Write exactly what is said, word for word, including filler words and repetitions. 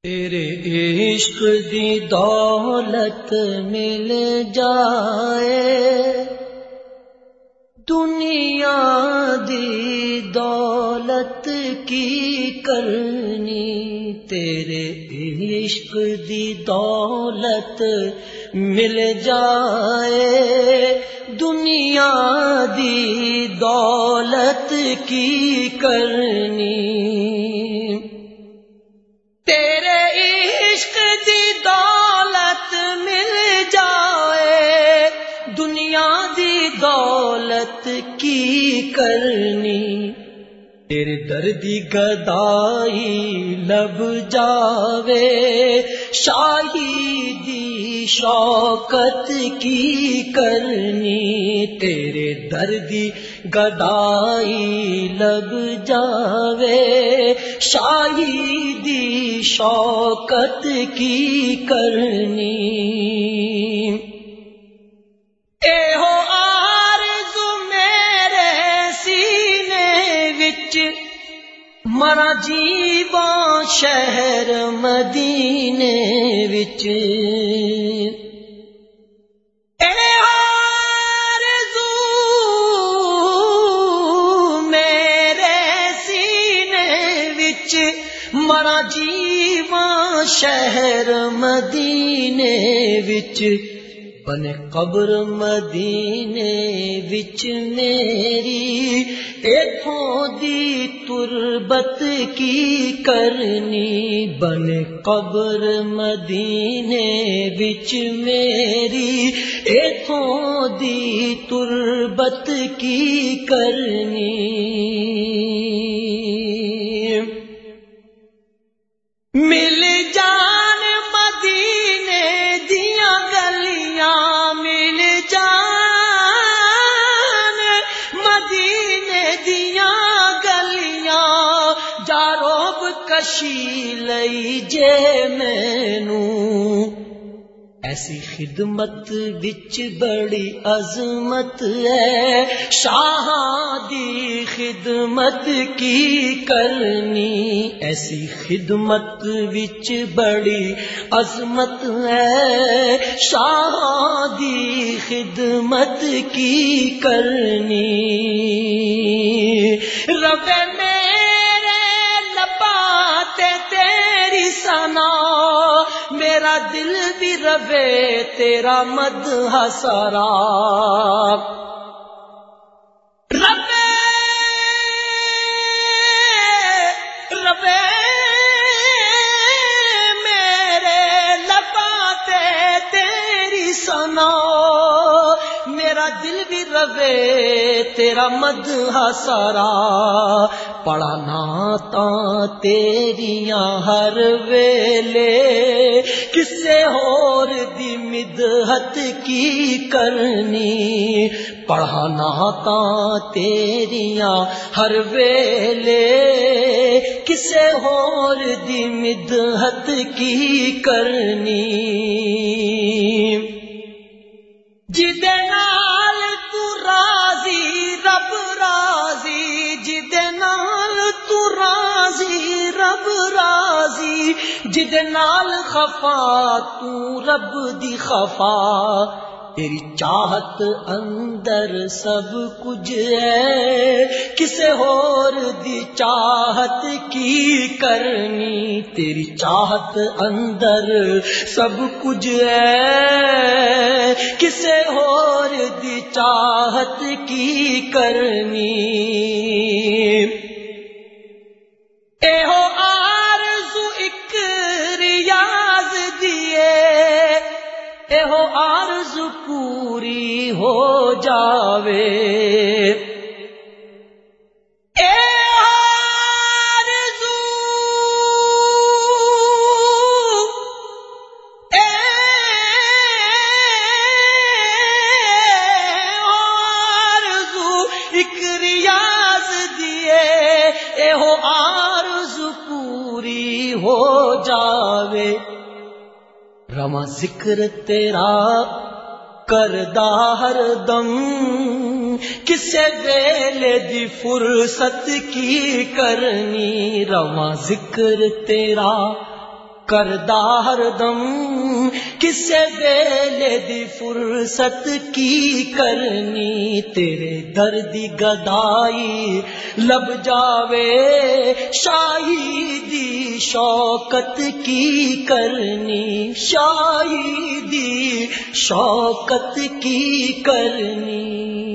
تیرے عشق دی دولت مل جائے، دنیا دی دولت کی کرنی، تیرے عشق دی دولت مل جائے، دنیا دی دولت کی کرنی، تیرے عشق دی دولت مل جائے، دنیا دی دولت کی کرنی، تیرے دردی گدائی لب جاوے، شاہی دی شوکت کی کرنی، تیرے دردی گدائی لب جاوے، شاہی دی شوکت کی کرنی، اے ہو آرزو میرے سینے وچ، مرا جیواں شہر مدینے وچ، اے آرزو میرے سینے وچ، مرا جیواں شہر مدینے وچ، بنے قبر مدینے وچ میری، ایتھوں دی تربت کی کرنی، بنے قبر مدینے وچ میری، ایتھوں دی تربت کی کرنی، مل جان مدینے دیاں گلیاں، مل جان مدینے دیاں گلیاں، جا روب کشی لئی جے مینوں، ایسی خدمت وچ بڑی عظمت ہے، شاہاں دی خدمت کی کرنی، ایسی خدمت وچ بڑی عظمت ہے، شاہاں دی خدمت کی کرنی، رب میرے لباں تے تیری ثنا، میرا دل بھی روے تیرا مدح سرا، رب رب میرے لباں تے تیری ثنا، میرا دل بھی روے تیرا مدح سرا، پڑھا نعتاں تیریاں ہر ویلے، کسے ہور دی مدحت کی کرنی، پڑھا نعتاں تیریاں ہر ویلے، کسے ہور دی مدحت کی کرنی، جدے نال تو راضی رب راضی، جدے نال تو راضی رب راضی، جدے نال خفا تو رب دی خفا، تیری چاہت اندر سب کچھ ہے، کسے ہور دی چاہت کی کرنی، تیری چاہت اندر سب کچھ ہے، کسے ہور دی چاہت کی کرنی، اے ہو آرزو اک ریاض دیے، اے ہو آرزو پوری ہو جاوے، اے آرزو اے آرزو اک ریاض دیے، اے ہو آرزو پوری ہو جاوے، رواں ذکر تیرا کردا ہر دم، کسے ویلے دی فرصت کی کرنی، رواں ذکر تیرا کردہ ہر دم کسے ویلے دی فرصت کی کرنی، تیرے دردی گدائی لب جاوے شاہی دی شوکت کی کرنی، شاہی دی شوکت کی کرنی۔